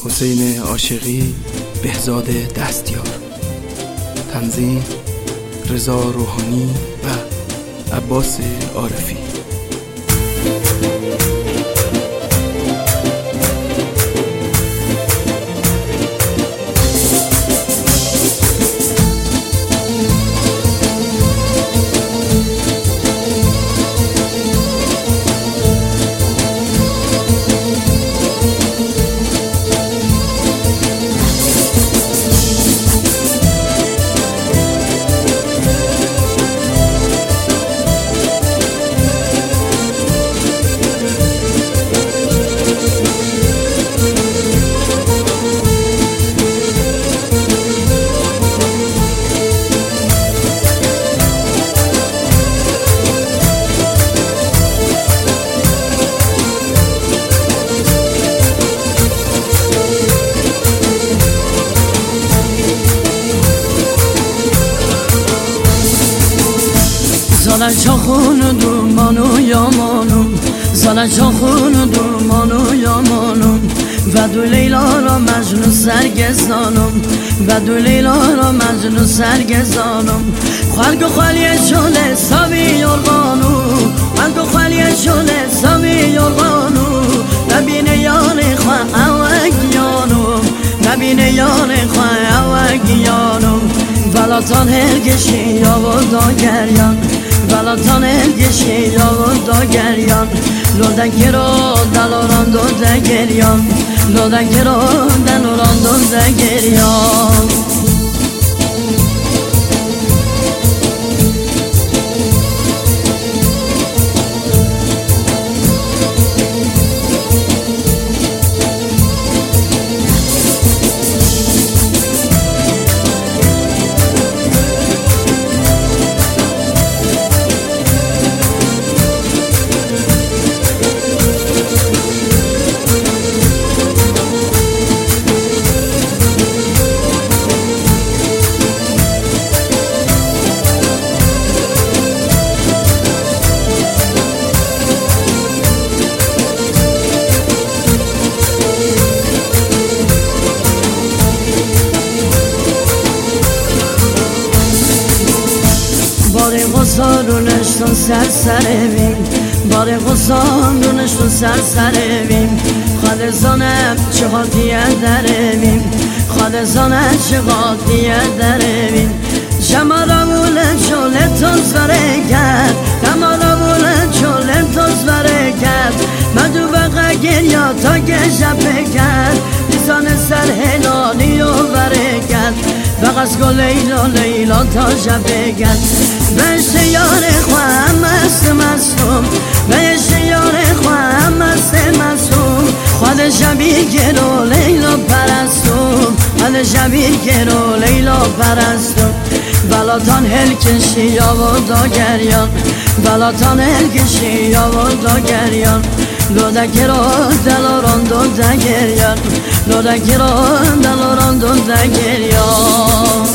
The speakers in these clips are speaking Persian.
حسین عاشقی، بهزاد دستیار. تنظیم رضا روحانی و عباس عارفی. زالن خون دومانو یامانم، زالن خون دومانو یامانم، و دو لیلا را مجنون سرگزانم، و دو لیلا را مجنون سرگزانم. خلق خالی شله ساوی یرغانو، خلق خالی شله ساوی یرغانو، نبین یان خواه اوگیانو، نبین یان خواه اوگیانو. ولاتان هرگشی یا و داگریان، ولاتان هرگشی یا و داگریان. لودکی رو دلاران دو دگریان، لودکی رو دلاران دو دگریان. باره غصان رونشتون سرسرمیم، باره غصان رونشتون سرسرمیم. خالزانم چقادیه درمیم، خالزانم چقادیه درمیم. جمالمون چوله توز بره کرد، جمالمون چوله توز بره کرد. مدو بقا گریا تا گشبه کرد، لیسان سر هلالی و بره کرد. بقاس گل لیلا لیلا تا جبه کرد. بهش یار خواهم مست مستم، بهش یار خواهم مست مستم. خود شبیر گرو لیلا پرستم، خود شبیر گرو لیلا پرستم. بلاتان هلکشی یا و داگریان، بلاتان هلکشی یا و داگریان. لودکی رو دلاران دو دگریان، لودکی رو دلاران دو دگریان.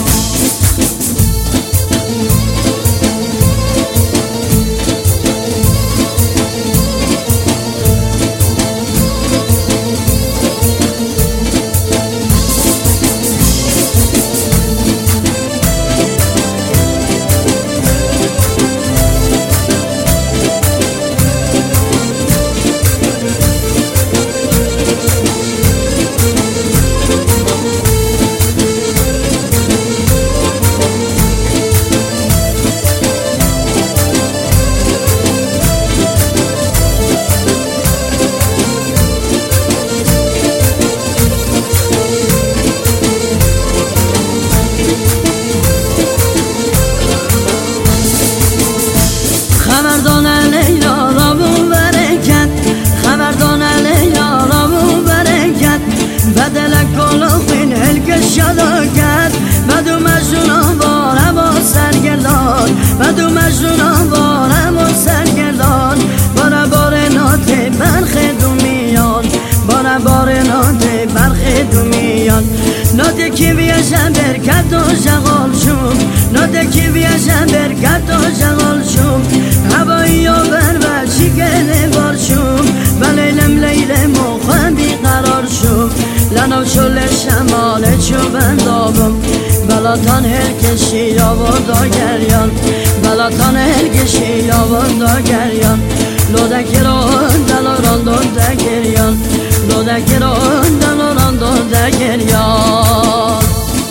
خبردان لیلا را بو برکت، خبردان لیلا را بو برکت. و دلک کلو خین هلک شداکت، و دو مجنون باره با سرگردان، و دو مجنون باره با سرگردان. باره باره ناته برخ دومیان، باره باره ناته برخ دومیان. ناته کی بیشن برکت و شغال شوم، ناته کی بیشن برکت و شغال شوم. هوایی و بر و چی گله بار شوم، و لیلم لیلم و خواه بیقرار شوم. منو چول شمال چو بندابم بلاتان هر کشی آوردا گریان بلاتان هر کشی آوردا گریان لودکران دلاران داده گریان لودکران دلاران داده گریان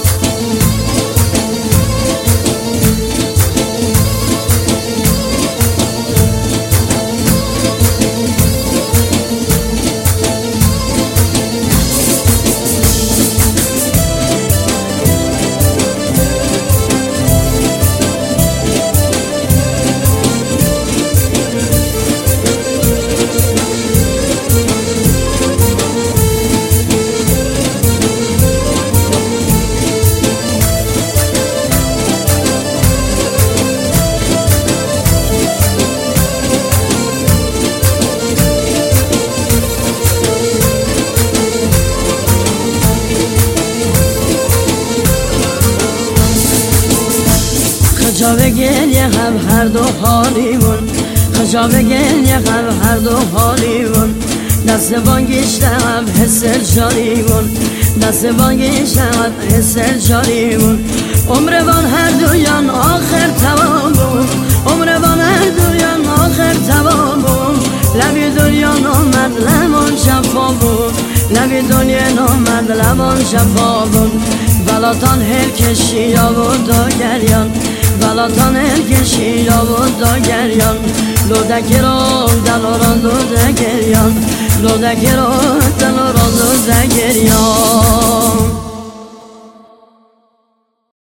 خجاب گل یه هر دو حالیمون خجاب گل یه هر دو حالیمون دست بانگیشتم حس جاریمون دست بانگیشتم حس جاریمون عمروان هر دویان آخر تمامون عمروان هر دویان آخر تمامون لبی دنیا نامد لمان شفابون لبی دنیا نامد لمان شفابون بلاتان هر کشی آوردا گریان بلاتان هر کشی آوردا گریان لودکران دلاران داده گریان لودکران دلاران داده گریان